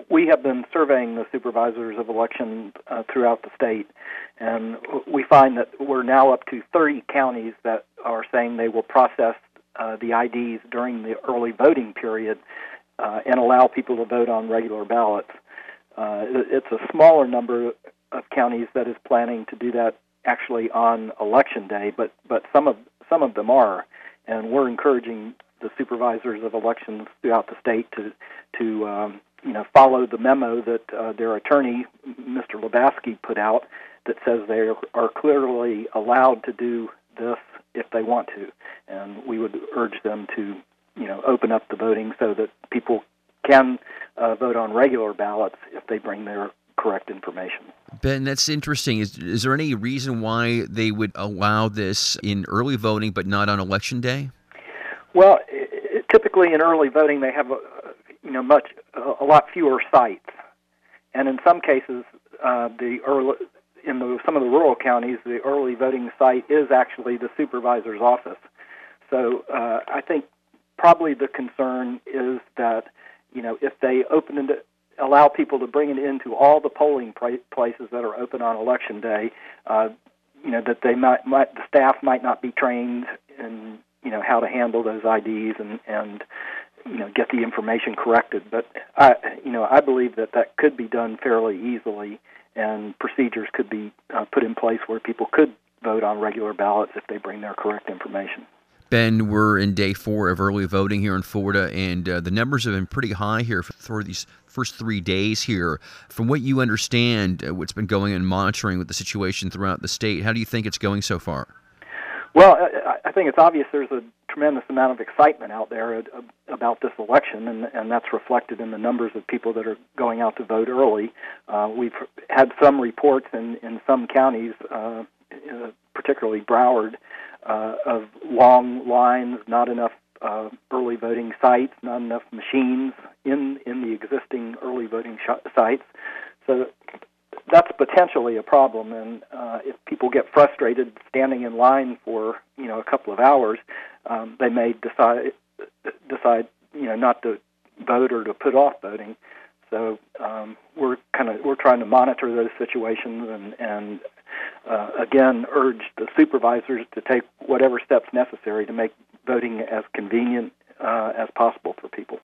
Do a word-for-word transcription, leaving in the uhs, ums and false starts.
we have been surveying the supervisors of elections uh, throughout the state, and we find that we're now up to thirty counties that are saying they will process uh, the I Ds during the early voting period uh, and allow people to vote on regular ballots. Uh, it's a smaller number of counties that is planning to do that actually on election day, but, but some of some of them are, and we're encouraging the supervisors of elections throughout the state to to um, you know follow the memo that uh, their attorney, Mister Lebowski, put out that says they are clearly allowed to do this if they want to, and we would urge them to you know open up the voting so that people can uh, vote on regular ballots if they bring their correct information. Ben, that's interesting. Is is there any reason why they would allow this in early voting but not on election day? Well, it, typically in early voting they have a, you know much a lot fewer sites, and in some cases uh, the early in the, some of the rural counties the early voting site is actually the supervisor's office. So uh, I think probably the concern is that you know if they open it, allow people to bring it into all the polling places that are open on election day, uh, you know that they might, might the staff might not be trained in you know how to handle those I Ds and and you know get the information corrected. But I you know I believe that that could be done fairly easily, and procedures could be uh, put in place where people could vote on regular ballots if they bring their correct information. Ben, we're in day four of early voting here in Florida, and uh, the numbers have been pretty high here for, for these first three days here. From what you understand, uh, what's been going on monitoring with the situation throughout the state, how do you think it's going so far? Well, I, I think it's obvious there's a tremendous amount of excitement out there about this election, and, and that's reflected in the numbers of people that are going out to vote early. Uh, we've had some reports in, in some counties, uh, uh, particularly Broward, uh, of long lines, not enough uh, early voting sites, not enough machines in, in the existing early voting sh- sites. So that's potentially a problem, and uh, if people get frustrated standing in line for you know a couple of hours, um, they may decide decide you know not to vote or to put off voting. So um, we're kind of we're trying to monitor those situations and and uh, again urge the supervisors to take whatever steps necessary to make voting as convenient uh, as possible for people.